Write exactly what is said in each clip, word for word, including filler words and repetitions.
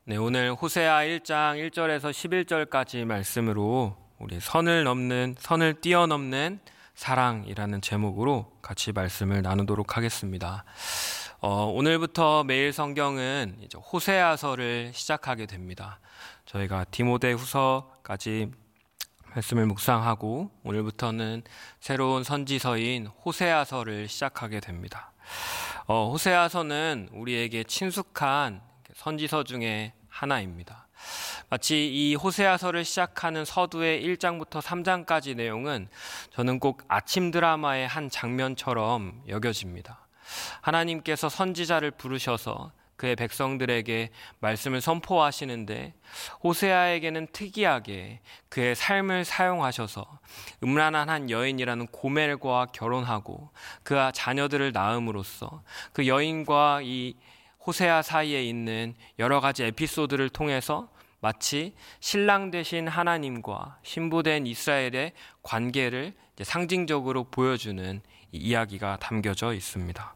네, 오늘 호세아 일 장 일 절에서 십일 절까지 말씀으로 우리 선을 넘는, 선을 뛰어넘는 사랑이라는 제목으로 같이 말씀을 나누도록 하겠습니다. 어, 오늘부터 매일 성경은 이제 호세아서를 시작하게 됩니다. 저희가 디모데후서까지 말씀을 묵상하고 오늘부터는 새로운 선지서인 호세아서를 시작하게 됩니다. 어, 호세아서는 우리에게 친숙한 선지서 중에 하나입니다. 마치 이 호세아서를 시작하는 서두의 일 장부터 삼 장까지 내용은 저는 꼭 아침 드라마의 한 장면처럼 여겨집니다. 하나님께서 선지자를 부르셔서 그의 백성들에게 말씀을 선포하시는데 호세아에게는 특이하게 그의 삶을 사용하셔서 음란한 한 여인이라는 고멜과 결혼하고 그와 자녀들을 낳음으로써 그 여인과 이 호세아 사이에 있는 여러 가지 에피소드를 통해서 마치 신랑 되신 하나님과 신부된 이스라엘의 관계를 상징적으로 보여주는 이야기가 담겨져 있습니다.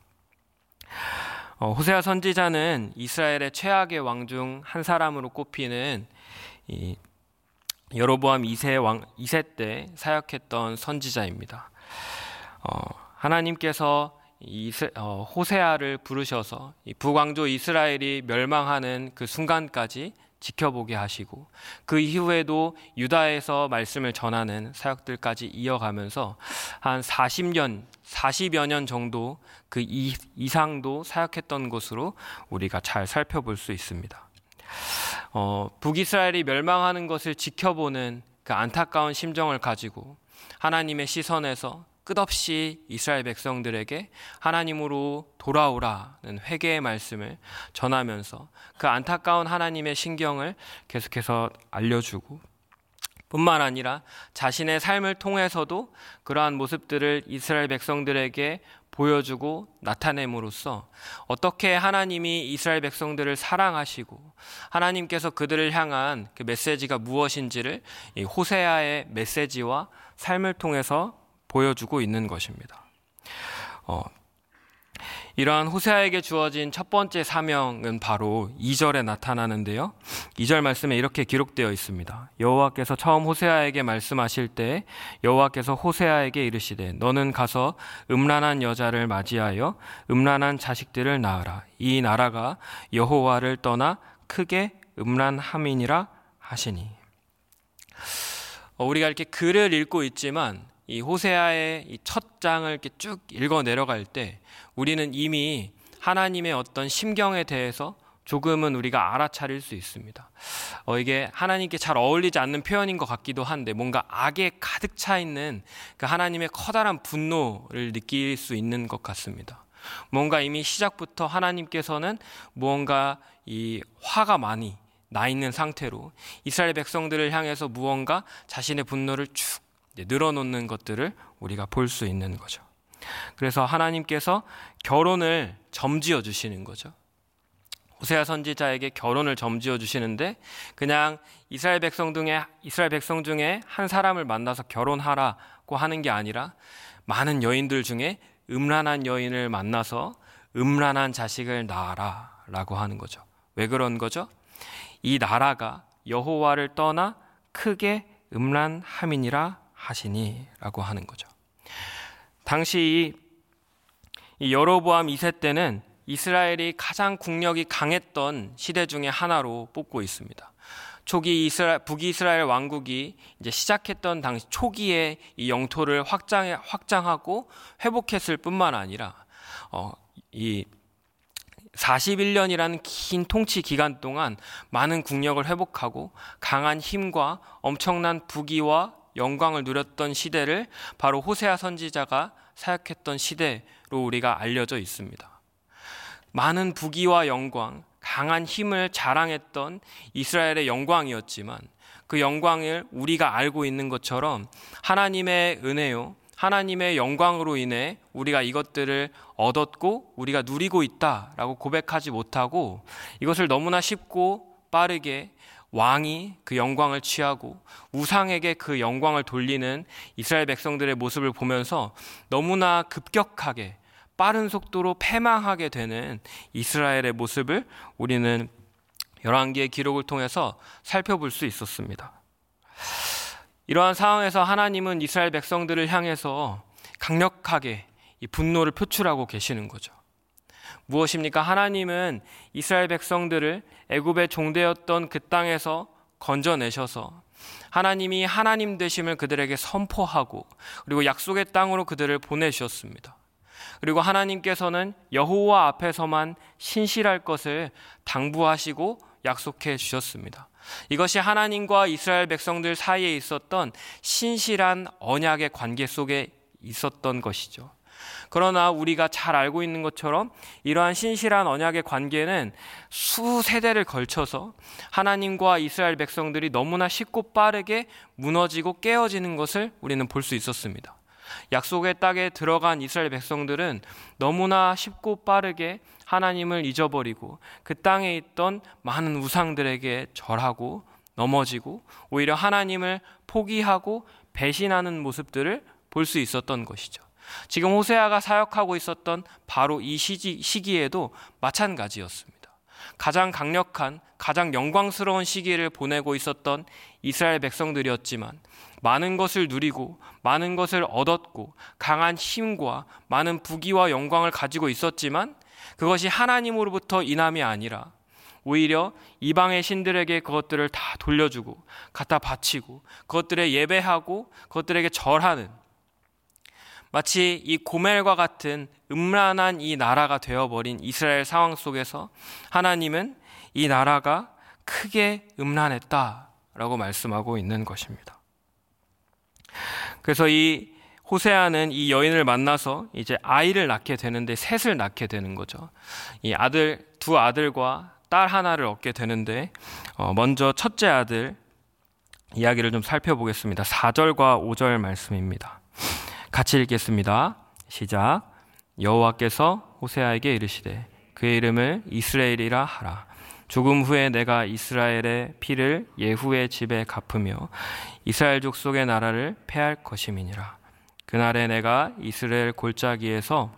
어, 호세아 선지자는 이스라엘의 최악의 왕 중 한 사람으로 꼽히는 이 여로보암 이 세 왕 이 세 때 사역했던 선지자입니다. 어, 하나님께서 이, 어, 호세아를 부르셔서 이 북왕조 이스라엘이 멸망하는 그 순간까지 지켜보게 하시고 그 이후에도 유다에서 말씀을 전하는 사역들까지 이어가면서 한 사십 년, 사십여 년 정도 그 이, 이상도 사역했던 것으로 우리가 잘 살펴볼 수 있습니다. 어, 북이스라엘이 멸망하는 것을 지켜보는 그 안타까운 심정을 가지고 하나님의 시선에서 끝없이 이스라엘 백성들에게 하나님으로 돌아오라는 회개의 말씀을 전하면서 그 안타까운 하나님의 신경을 계속해서 알려주고 뿐만 아니라 자신의 삶을 통해서도 그러한 모습들을 이스라엘 백성들에게 보여주고 나타냄으로써 어떻게 하나님이 이스라엘 백성들을 사랑하시고 하나님께서 그들을 향한 그 메시지가 무엇인지를 이 호세아의 메시지와 삶을 통해서 보여주고 있는 것입니다. 어, 이러한 호세아에게 주어진 첫 번째 사명은 바로 이 절에 나타나는데요. 이 절 말씀에 이렇게 기록되어 있습니다. 여호와께서 처음 호세아에게 말씀하실 때 여호와께서 호세아에게 이르시되 너는 가서 음란한 여자를 맞이하여 음란한 자식들을 낳으라. 이 나라가 여호와를 떠나 크게 음란함이니라 하시니. 어, 우리가 이렇게 글을 읽고 있지만 이 호세아의 이 첫 장을 이렇게 쭉 읽어 내려갈 때 우리는 이미 하나님의 어떤 심경에 대해서 조금은 우리가 알아차릴 수 있습니다. 어, 이게 하나님께 잘 어울리지 않는 표현인 것 같기도 한데 뭔가 악에 가득 차 있는 그 하나님의 커다란 분노를 느낄 수 있는 것 같습니다. 뭔가 이미 시작부터 하나님께서는 무언가 이 화가 많이 나 있는 상태로 이스라엘 백성들을 향해서 무언가 자신의 분노를 쭉 늘어놓는 것들을 우리가 볼 수 있는 거죠. 그래서 하나님께서 결혼을 점지어 주시는 거죠. 호세아 선지자에게 결혼을 점지어 주시는데 그냥 이스라엘 백성 중에 이스라엘 백성 중에 한 사람을 만나서 결혼하라고 하는 게 아니라 많은 여인들 중에 음란한 여인을 만나서 음란한 자식을 낳아라라고 하는 거죠. 왜 그런 거죠? 이 나라가 여호와를 떠나 크게 음란함이니라 하시니 라고 하는 거죠. 당시 이 여로보암 이 세 때는 이스라엘이 가장 국력이 강했던 시대 중에 하나로 뽑고 있습니다. 초기 이스라엘, 북이스라엘 왕국이 이제 시작했던 당시 초기에 이 영토를 확장, 확장하고 회복했을 뿐만 아니라 어, 이 사십일 년이라는 긴 통치 기간 동안 많은 국력을 회복하고 강한 힘과 엄청난 부귀와 영광을 누렸던 시대를 바로 호세아 선지자가 사역했던 시대로 우리가 알려져 있습니다. 많은 부귀와 영광, 강한 힘을 자랑했던 이스라엘의 영광이었지만 그 영광을 우리가 알고 있는 것처럼 하나님의 은혜요, 하나님의 영광으로 인해 우리가 이것들을 얻었고 우리가 누리고 있다라고 고백하지 못하고 이것을 너무나 쉽고 빠르게 왕이 그 영광을 취하고 우상에게 그 영광을 돌리는 이스라엘 백성들의 모습을 보면서 너무나 급격하게 빠른 속도로 패망하게 되는 이스라엘의 모습을 우리는 열왕기의 기록을 통해서 살펴볼 수 있었습니다. 이러한 상황에서 하나님은 이스라엘 백성들을 향해서 강력하게 이 분노를 표출하고 계시는 거죠. 무엇입니까? 하나님은 이스라엘 백성들을 애굽의 종되었던 그 땅에서 건져내셔서 하나님이 하나님 되심을 그들에게 선포하고 그리고 약속의 땅으로 그들을 보내주셨습니다. 그리고 하나님께서는 여호와 앞에서만 신실할 것을 당부하시고 약속해 주셨습니다. 이것이 하나님과 이스라엘 백성들 사이에 있었던 신실한 언약의 관계 속에 있었던 것이죠. 그러나 우리가 잘 알고 있는 것처럼 이러한 신실한 언약의 관계는 수세대를 걸쳐서 하나님과 이스라엘 백성들이 너무나 쉽고 빠르게 무너지고 깨어지는 것을 우리는 볼 수 있었습니다. 약속의 땅에 들어간 이스라엘 백성들은 너무나 쉽고 빠르게 하나님을 잊어버리고 그 땅에 있던 많은 우상들에게 절하고 넘어지고 오히려 하나님을 포기하고 배신하는 모습들을 볼 수 있었던 것이죠. 지금 호세아가 사역하고 있었던 바로 이 시기, 시기에도 마찬가지였습니다. 가장 강력한, 가장 영광스러운 시기를 보내고 있었던 이스라엘 백성들이었지만 많은 것을 누리고 많은 것을 얻었고 강한 힘과 많은 부귀와 영광을 가지고 있었지만 그것이 하나님으로부터 인함이 아니라 오히려 이방의 신들에게 그것들을 다 돌려주고 갖다 바치고 그것들에 예배하고 그것들에게 절하는 마치 이 고멜과 같은 음란한 이 나라가 되어버린 이스라엘 상황 속에서 하나님은 이 나라가 크게 음란했다라고 말씀하고 있는 것입니다. 그래서 이 호세아는 이 여인을 만나서 이제 아이를 낳게 되는데 셋을 낳게 되는 거죠. 이 아들, 두 아들과 딸 하나를 얻게 되는데 어, 먼저 첫째 아들 이야기를 좀 살펴보겠습니다. 사 절과 오 절 말씀입니다. 같이 읽겠습니다. 시작. 여호와께서 호세아에게 이르시되 그의 이름을 이스라엘이라 하라. 죽음 후에 내가 이스라엘의 피를 예후의 집에 갚으며 이스라엘 족속의 나라를 패할 것임이니라. 그날에 내가 이스라엘 골짜기에서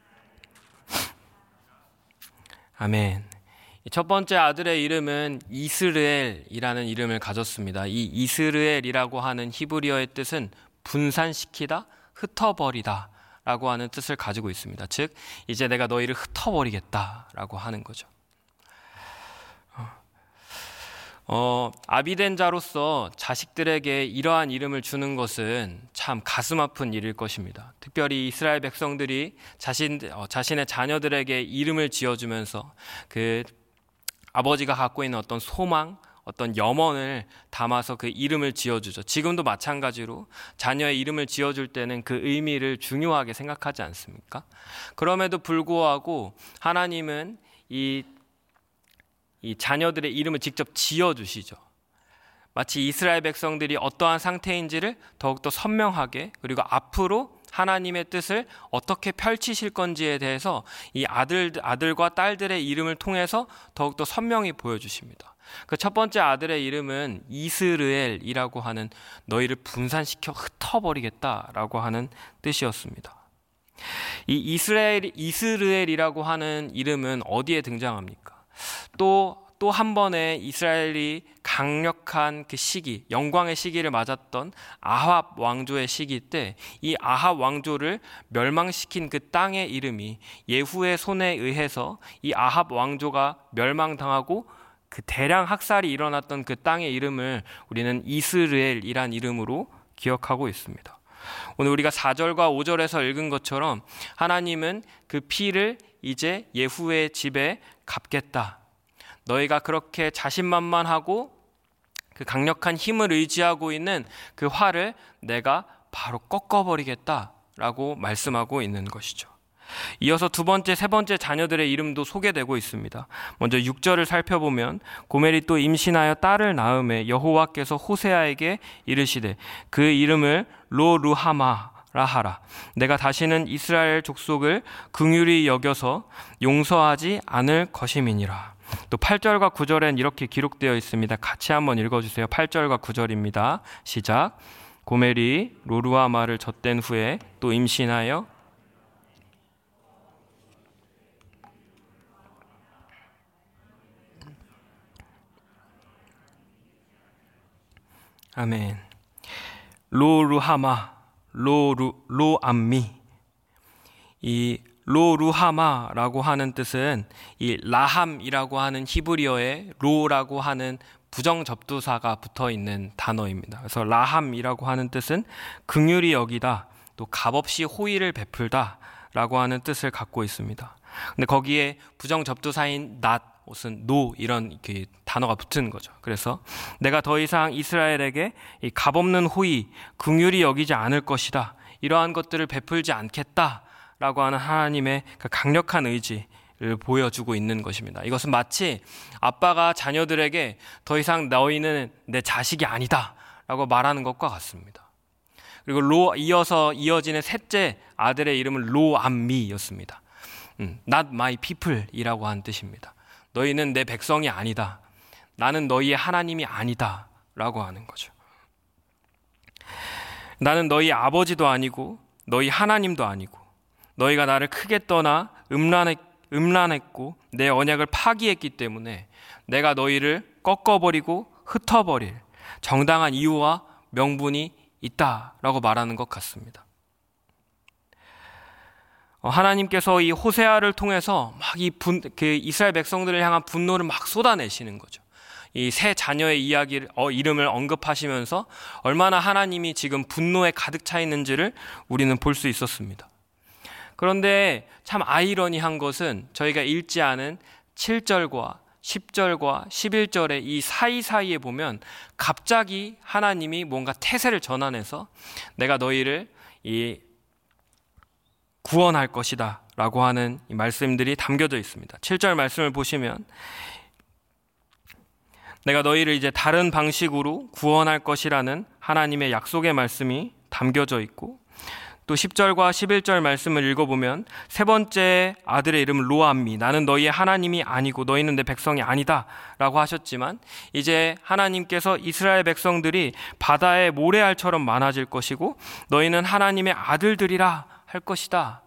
아멘. 첫 번째 아들의 이름은 이스르엘이라는 이름을 가졌습니다. 이 이스르엘이라고 하는 히브리어의 뜻은 분산시키다, 흩어버리다 라고 하는 뜻을 가지고 있습니다. 즉 이제 내가 너희를 흩어버리겠다 라고 하는 거죠. 어, 아비된 자로서 자식들에게 이러한 이름을 주는 것은 참 가슴 아픈 일일 것입니다. 특별히 이스라엘 백성들이 자신, 어, 자신의 자녀들에게 이름을 지어주면서 그 아버지가 갖고 있는 어떤 소망, 어떤 염원을 담아서 그 이름을 지어주죠. 지금도 마찬가지로 자녀의 이름을 지어줄 때는 그 의미를 중요하게 생각하지 않습니까? 그럼에도 불구하고 하나님은 이, 이 자녀들의 이름을 직접 지어주시죠. 마치 이스라엘 백성들이 어떠한 상태인지를 더욱더 선명하게 그리고 앞으로 하나님의 뜻을 어떻게 펼치실 건지에 대해서 이 아들, 아들과 딸들의 이름을 통해서 더욱더 선명히 보여주십니다. 그 첫 번째 아들의 이름은 이스르엘이라고 하는 너희를 분산시켜 흩어버리겠다라고 하는 뜻이었습니다. 이 이스라엘, 이스르엘이라고 하는 이름은 어디에 등장합니까? 또 또 한 번에 이스라엘이 강력한 그 시기, 영광의 시기를 맞았던 아합 왕조의 시기 때 이 아합 왕조를 멸망시킨 그 땅의 이름이 예후의 손에 의해서 이 아합 왕조가 멸망당하고 그 대량 학살이 일어났던 그 땅의 이름을 우리는 이스르엘이란 이름으로 기억하고 있습니다. 오늘 우리가 사 절과 오 절에서 읽은 것처럼 하나님은 그 피를 이제 예후의 집에 갚겠다. 너희가 그렇게 자신만만하고 그 강력한 힘을 의지하고 있는 그 화를 내가 바로 꺾어버리겠다라고 말씀하고 있는 것이죠. 이어서 두 번째, 세 번째 자녀들의 이름도 소개되고 있습니다. 먼저 육 절을 살펴보면 고멜이 또 임신하여 딸을 낳음에 여호와께서 호세아에게 이르시되 그 이름을 로루하마라 하라. 내가 다시는 이스라엘 족속을 긍휼히 여겨서 용서하지 않을 것임이니라. 또 팔 절과 구 절엔 이렇게 기록되어 있습니다. 같이 한번 읽어주세요. 팔 절과 구 절입니다. 시작. 고멜이 로루하마를 젖댄 후에 또 임신하여 아멘. 로루하마, 로루, 로암미. 이 로루하마라고 하는 뜻은 이 라함이라고 하는 히브리어에 로라고 하는 부정접두사가 붙어 있는 단어입니다. 그래서 라함이라고 하는 뜻은 긍휼히 여기다, 또 값없이 호의를 베풀다 라고 하는 뜻을 갖고 있습니다. 근데 거기에 부정접두사인 not, 무슨 no 이런 그 단어가 붙은 거죠. 그래서 내가 더 이상 이스라엘에게 이 값없는 호의, 긍휼히 여기지 않을 것이다, 이러한 것들을 베풀지 않겠다 라고 하는 하나님의 그 강력한 의지를 보여주고 있는 것입니다. 이것은 마치 아빠가 자녀들에게 더 이상 너희는 내 자식이 아니다 라고 말하는 것과 같습니다. 그리고 로, 이어서 이어지는 셋째 아들의 이름은 로암미였습니다. 음, Not my people 이라고 하는 뜻입니다. 너희는 내 백성이 아니다, 나는 너희의 하나님이 아니다 라고 하는 거죠. 나는 너희 아버지도 아니고 너희 하나님도 아니고 너희가 나를 크게 떠나 음란했, 음란했고 내 언약을 파기했기 때문에 내가 너희를 꺾어버리고 흩어버릴 정당한 이유와 명분이 있다라고 말하는 것 같습니다. 하나님께서 이 호세아를 통해서 막 이 분, 그 이스라엘 백성들을 향한 분노를 막 쏟아내시는 거죠. 이 세 자녀의 이야기를, 어, 이름을 언급하시면서 얼마나 하나님이 지금 분노에 가득 차 있는지를 우리는 볼 수 있었습니다. 그런데 참 아이러니한 것은 저희가 읽지 않은 칠 절과 십 절과 십일 절의 이 사이사이에 보면 갑자기 하나님이 뭔가 태세를 전환해서 내가 너희를 이 구원할 것이다 라고 하는 이 말씀들이 담겨져 있습니다. 칠 절 말씀을 보시면 내가 너희를 이제 다른 방식으로 구원할 것이라는 하나님의 약속의 말씀이 담겨져 있고, 또 십 절과 십일 절 말씀을 읽어보면 세 번째 아들의 이름은 로암미, 나는 너희의 하나님이 아니고 너희는 내 백성이 아니다 라고 하셨지만 이제 하나님께서 이스라엘 백성들이 바다의 모래알처럼 많아질 것이고 너희는 하나님의 아들들이라 할 것이다.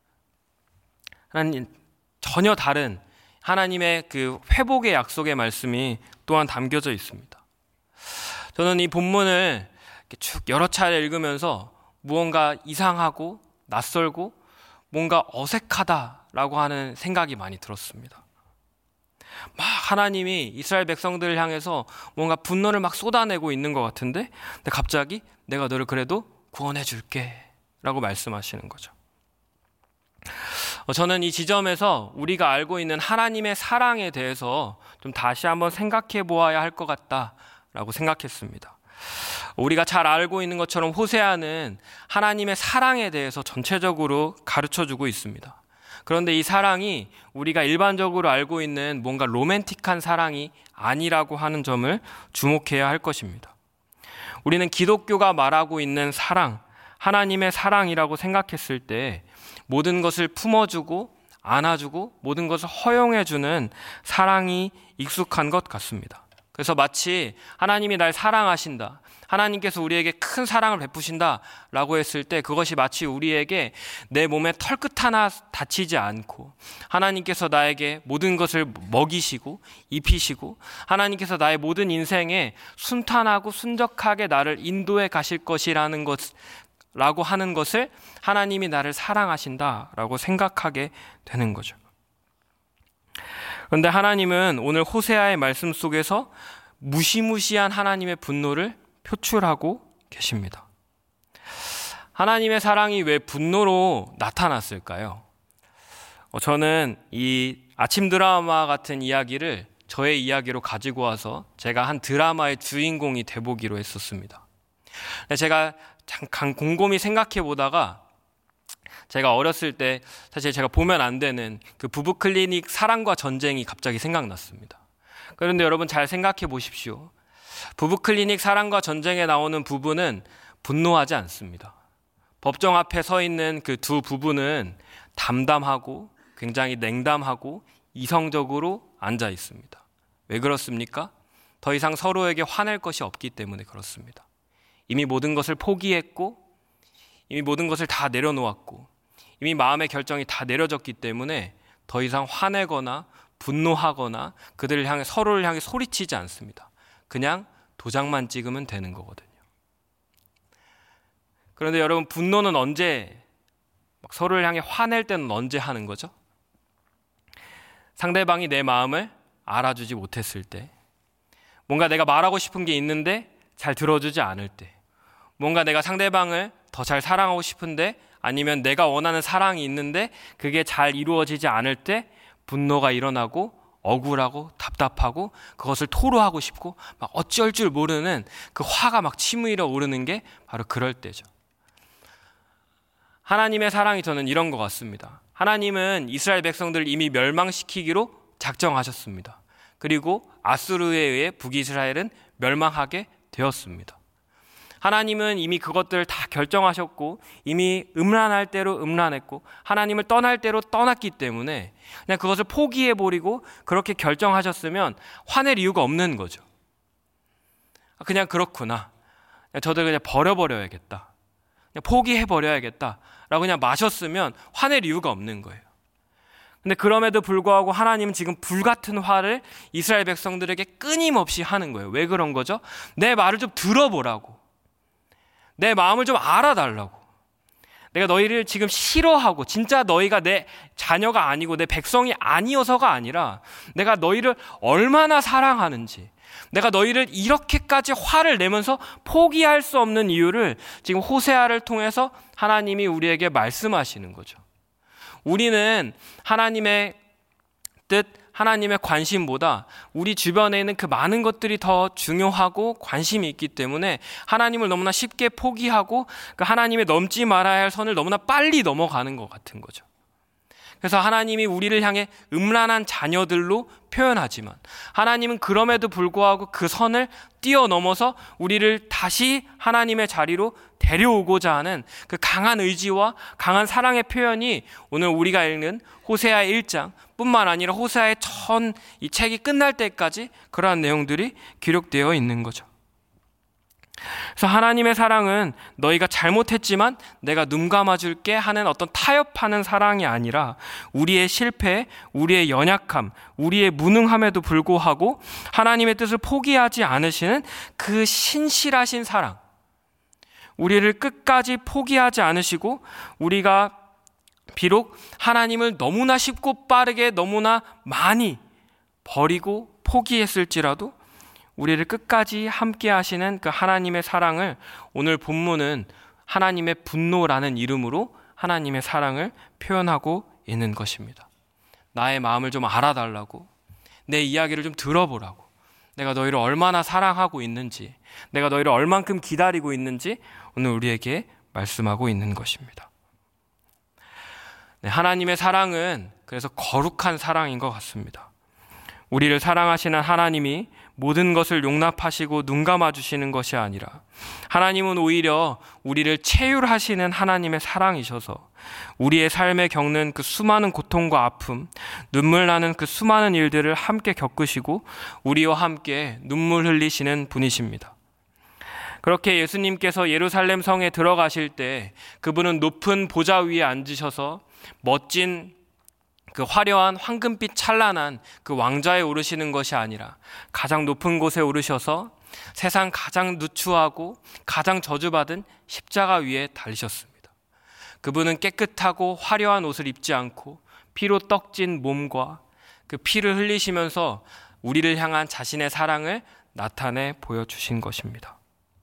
하나님, 전혀 다른 하나님의 그 회복의 약속의 말씀이 또한 담겨져 있습니다. 저는 이 본문을 쭉 여러 차례 읽으면서 무언가 이상하고 낯설고 뭔가 어색하다라고 하는 생각이 많이 들었습니다. 막 하나님이 이스라엘 백성들을 향해서 뭔가 분노를 막 쏟아내고 있는 것 같은데, 근데 갑자기 내가 너를 그래도 구원해 줄게 라고 말씀하시는 거죠. 저는 이 지점에서 우리가 알고 있는 하나님의 사랑에 대해서 좀 다시 한번 생각해 보아야 할 것 같다라고 생각했습니다. 우리가 잘 알고 있는 것처럼 호세아는 하나님의 사랑에 대해서 전체적으로 가르쳐주고 있습니다. 그런데 이 사랑이 우리가 일반적으로 알고 있는 뭔가 로맨틱한 사랑이 아니라고 하는 점을 주목해야 할 것입니다. 우리는 기독교가 말하고 있는 사랑, 하나님의 사랑이라고 생각했을 때 모든 것을 품어주고 안아주고 모든 것을 허용해주는 사랑이 익숙한 것 같습니다. 그래서 마치 하나님이 날 사랑하신다, 하나님께서 우리에게 큰 사랑을 베푸신다 라고 했을 때 그것이 마치 우리에게 내 몸에 털끝 하나 다치지 않고 하나님께서 나에게 모든 것을 먹이시고 입히시고 하나님께서 나의 모든 인생에 순탄하고 순적하게 나를 인도해 가실 것이라는 것 라고 하는 것을 하나님이 나를 사랑하신다 라고 생각하게 되는 거죠. 그런데 하나님은 오늘 호세아의 말씀 속에서 무시무시한 하나님의 분노를 표출하고 계십니다. 하나님의 사랑이 왜 분노로 나타났을까요? 저는 이 아침 드라마 같은 이야기를 저의 이야기로 가지고 와서 제가 한 드라마의 주인공이 돼보기로 했었습니다. 제가 잠깐 곰곰이 생각해 보다가 제가 어렸을 때 사실 제가 보면 안 되는 그 부부 클리닉 사랑과 전쟁이 갑자기 생각났습니다. 그런데 여러분 잘 생각해 보십시오. 부부 클리닉 사랑과 전쟁에 나오는 부부는 분노하지 않습니다. 법정 앞에 서 있는 그 두 부부는 담담하고 굉장히 냉담하고 이성적으로 앉아 있습니다. 왜 그렇습니까? 더 이상 서로에게 화낼 것이 없기 때문에 그렇습니다. 이미 모든 것을 포기했고 이미 모든 것을 다 내려놓았고 이미 마음의 결정이 다 내려졌기 때문에 더 이상 화내거나 분노하거나 그들을 향해 서로를 향해 소리치지 않습니다. 그냥 도장만 찍으면 되는 거거든요. 그런데 여러분, 분노는 언제, 막 서로를 향해 화낼 때는 언제 하는 거죠? 상대방이 내 마음을 알아주지 못했을 때, 뭔가 내가 말하고 싶은 게 있는데 잘 들어주지 않을 때, 뭔가 내가 상대방을 더 잘 사랑하고 싶은데, 아니면 내가 원하는 사랑이 있는데 그게 잘 이루어지지 않을 때 분노가 일어나고 억울하고 답답하고 그것을 토로하고 싶고 막 어쩔 줄 모르는 그 화가 막 치밀어 오르는 게 바로 그럴 때죠. 하나님의 사랑이 저는 이런 것 같습니다. 하나님은 이스라엘 백성들을 이미 멸망시키기로 작정하셨습니다. 그리고 아수르에 의해 북이스라엘은 멸망하게 되었습니다. 하나님은 이미 그것들을 다 결정하셨고 이미 음란할 대로 음란했고 하나님을 떠날 대로 떠났기 때문에 그냥 그것을 포기해버리고 그렇게 결정하셨으면 화낼 이유가 없는 거죠. 그냥 그렇구나. 저들 그냥 버려버려야겠다. 그냥 포기해버려야겠다. 라고 그냥 마셨으면 화낼 이유가 없는 거예요. 근데 그럼에도 불구하고 하나님은 지금 불같은 화를 이스라엘 백성들에게 끊임없이 하는 거예요. 왜 그런 거죠? 내 말을 좀 들어보라고. 내 마음을 좀 알아달라고. 내가 너희를 지금 싫어하고 진짜 너희가 내 자녀가 아니고 내 백성이 아니어서가 아니라 내가 너희를 얼마나 사랑하는지, 내가 너희를 이렇게까지 화를 내면서 포기할 수 없는 이유를 지금 호세아를 통해서 하나님이 우리에게 말씀하시는 거죠. 우리는 하나님의 뜻, 하나님의 관심보다 우리 주변에 있는 그 많은 것들이 더 중요하고 관심이 있기 때문에 하나님을 너무나 쉽게 포기하고 그 하나님의 넘지 말아야 할 선을 너무나 빨리 넘어가는 것 같은 거죠. 그래서 하나님이 우리를 향해 음란한 자녀들로 표현하지만 하나님은 그럼에도 불구하고 그 선을 뛰어넘어서 우리를 다시 하나님의 자리로 데려오고자 하는 그 강한 의지와 강한 사랑의 표현이 오늘 우리가 읽는 호세아 일 장 뿐만 아니라 호세아의 전 이 책이 끝날 때까지 그러한 내용들이 기록되어 있는 거죠. 그래서 하나님의 사랑은 너희가 잘못했지만 내가 눈 감아줄게 하는 어떤 타협하는 사랑이 아니라 우리의 실패, 우리의 연약함, 우리의 무능함에도 불구하고 하나님의 뜻을 포기하지 않으시는 그 신실하신 사랑, 우리를 끝까지 포기하지 않으시고 우리가 비록 하나님을 너무나 쉽고 빠르게 너무나 많이 버리고 포기했을지라도 우리를 끝까지 함께 하시는 그 하나님의 사랑을 오늘 본문은 하나님의 분노라는 이름으로 하나님의 사랑을 표현하고 있는 것입니다. 나의 마음을 좀 알아달라고, 내 이야기를 좀 들어보라고, 내가 너희를 얼마나 사랑하고 있는지, 내가 너희를 얼만큼 기다리고 있는지 오늘 우리에게 말씀하고 있는 것입니다. 네, 하나님의 사랑은 그래서 거룩한 사랑인 것 같습니다. 우리를 사랑하시는 하나님이 모든 것을 용납하시고 눈 감아주시는 것이 아니라 하나님은 오히려 우리를 체휼하시는 하나님의 사랑이셔서 우리의 삶에 겪는 그 수많은 고통과 아픔, 눈물 나는 그 수많은 일들을 함께 겪으시고 우리와 함께 눈물 흘리시는 분이십니다. 그렇게 예수님께서 예루살렘 성에 들어가실 때 그분은 높은 보좌 위에 앉으셔서 멋진 그 화려한 황금빛 찬란한 그 왕좌에 오르시는 것이 아니라 가장 높은 곳에 오르셔서 세상 가장 누추하고 가장 저주받은 십자가 위에 달리셨습니다. 그분은 깨끗하고 화려한 옷을 입지 않고 피로 떡진 몸과 그 피를 흘리시면서 우리를 향한 자신의 사랑을 나타내 보여주신 것입니다.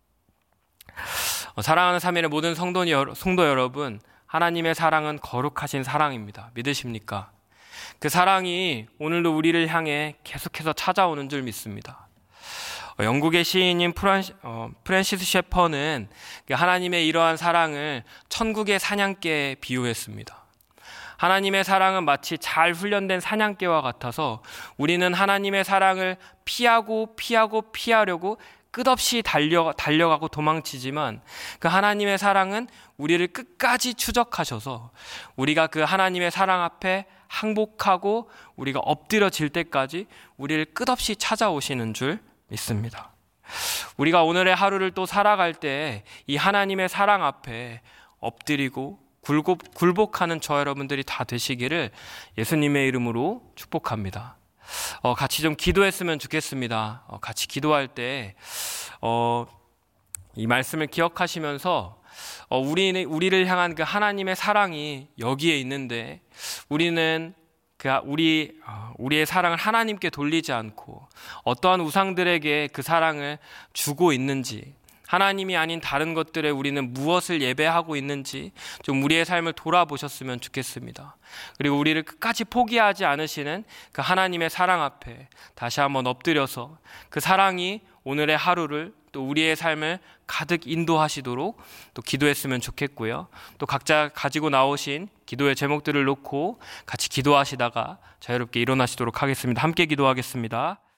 사랑하는 삼일의 모든 성도, 성도 여러분, 하나님의 사랑은 거룩하신 사랑입니다. 믿으십니까? 그 사랑이 오늘도 우리를 향해 계속해서 찾아오는 줄 믿습니다. 어, 영국의 시인인 프란시, 어, 프랜시스 셰퍼는 하나님의 이러한 사랑을 천국의 사냥개에 비유했습니다. 하나님의 사랑은 마치 잘 훈련된 사냥개와 같아서 우리는 하나님의 사랑을 피하고 피하고 피하려고 끝없이 달려, 달려가고 도망치지만 그 하나님의 사랑은 우리를 끝까지 추적하셔서 우리가 그 하나님의 사랑 앞에 항복하고 우리가 엎드려질 때까지 우리를 끝없이 찾아오시는 줄 믿습니다. 우리가 오늘의 하루를 또 살아갈 때 이 하나님의 사랑 앞에 엎드리고 굴복, 굴복하는 저 여러분들이 다 되시기를 예수님의 이름으로 축복합니다. 어, 같이 좀 기도했으면 좋겠습니다. 어, 같이 기도할 때 어, 이 말씀을 기억하시면서 어, 우리, 우리를 향한 그 하나님의 사랑이 여기에 있는데 우리는 그 우리 우리의 사랑을 하나님께 돌리지 않고 어떠한 우상들에게 그 사랑을 주고 있는지, 하나님이 아닌 다른 것들에 우리는 무엇을 예배하고 있는지 좀 우리의 삶을 돌아보셨으면 좋겠습니다. 그리고 우리를 끝까지 포기하지 않으시는 그 하나님의 사랑 앞에 다시 한번 엎드려서 그 사랑이 오늘의 하루를 또 우리의 삶을 가득 인도하시도록 또 기도했으면 좋겠고요. 또 각자 가지고 나오신 기도의 제목들을 놓고 같이 기도하시다가 자유롭게 일어나시도록 하겠습니다. 함께 기도하겠습니다.